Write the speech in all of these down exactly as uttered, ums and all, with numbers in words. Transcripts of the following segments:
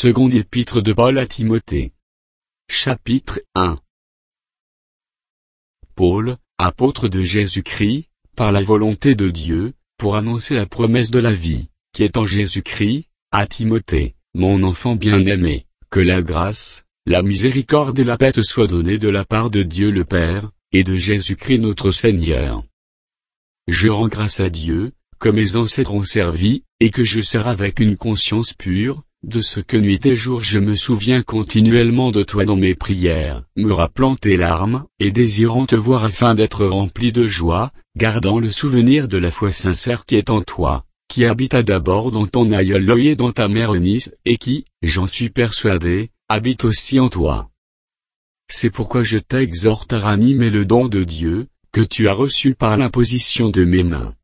Seconde épître de Paul à Timothée. Chapitre un. Paul, apôtre de Jésus-Christ, par la volonté de Dieu, pour annoncer la promesse de la vie, qui est en Jésus-Christ, à Timothée, mon enfant bien-aimé, que la grâce, la miséricorde et la paix te soient données de la part de Dieu le Père, et de Jésus-Christ notre Seigneur. Je rends grâce à Dieu, que mes ancêtres ont servi, et que je sers avec une conscience pure, de ce que nuit et jour je me souviens continuellement de toi dans mes prières, me rappelant tes larmes, et désirant te voir afin d'être rempli de joie, gardant le souvenir de la foi sincère qui est en toi, qui habita d'abord dans ton aïeul Loïc et dans ta mère Eunice, et qui, j'en suis persuadé, habite aussi en toi. C'est pourquoi je t'exhorte à ranimer le don de Dieu, que tu as reçu par l'imposition de mes mains.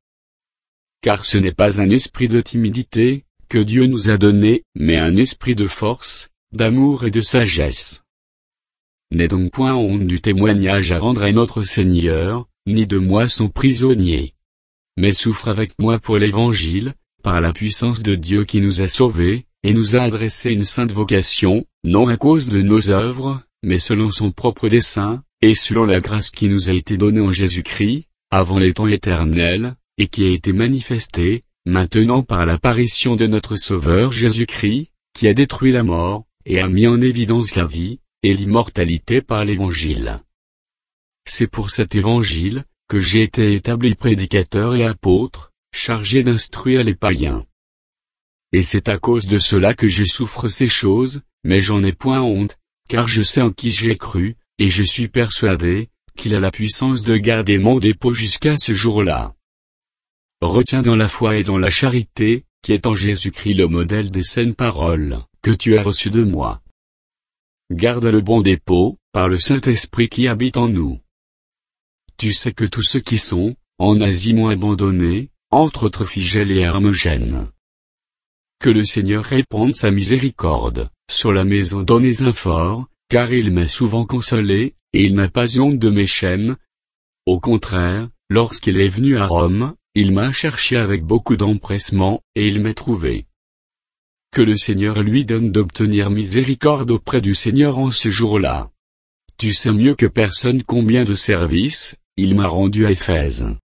Car ce n'est pas un esprit de timidité, que Dieu nous a donné, mais un esprit de force, d'amour et de sagesse. N'aie donc point honte du témoignage à rendre à notre Seigneur, ni de moi son prisonnier. Mais souffre avec moi pour l'Évangile, par la puissance de Dieu qui nous a sauvés, et nous a adressé une sainte vocation, non à cause de nos œuvres, mais selon son propre dessein, et selon la grâce qui nous a été donnée en Jésus-Christ, avant les temps éternels, et qui a été manifestée, maintenant par l'apparition de notre Sauveur Jésus-Christ, qui a détruit la mort, et a mis en évidence la vie, et l'immortalité par l'Évangile. C'est pour cet Évangile, que j'ai été établi prédicateur et apôtre, chargé d'instruire les païens. Et c'est à cause de cela que je souffre ces choses, mais j'en ai point honte, car je sais en qui j'ai cru, et je suis persuadé, qu'il a la puissance de garder mon dépôt jusqu'à ce jour-là. Retiens dans la foi et dans la charité, qui est en Jésus-Christ le modèle des saines paroles, que tu as reçues de moi. Garde le bon dépôt, par le Saint-Esprit qui habite en nous. Tu sais que tous ceux qui sont, en Asie m'ont abandonné, entre autres Phygèle et Hermogène. Que le Seigneur répande sa miséricorde, sur la maison d'Onésphore, car il m'a souvent consolé, et il n'a pas honte de mes chaînes. Au contraire, lorsqu'il est venu à Rome, il m'a cherché avec beaucoup d'empressement, et il m'a trouvé. Que le Seigneur lui donne d'obtenir miséricorde auprès du Seigneur en ce jour-là. Tu sais mieux que personne combien de services, il m'a rendu à Éphèse.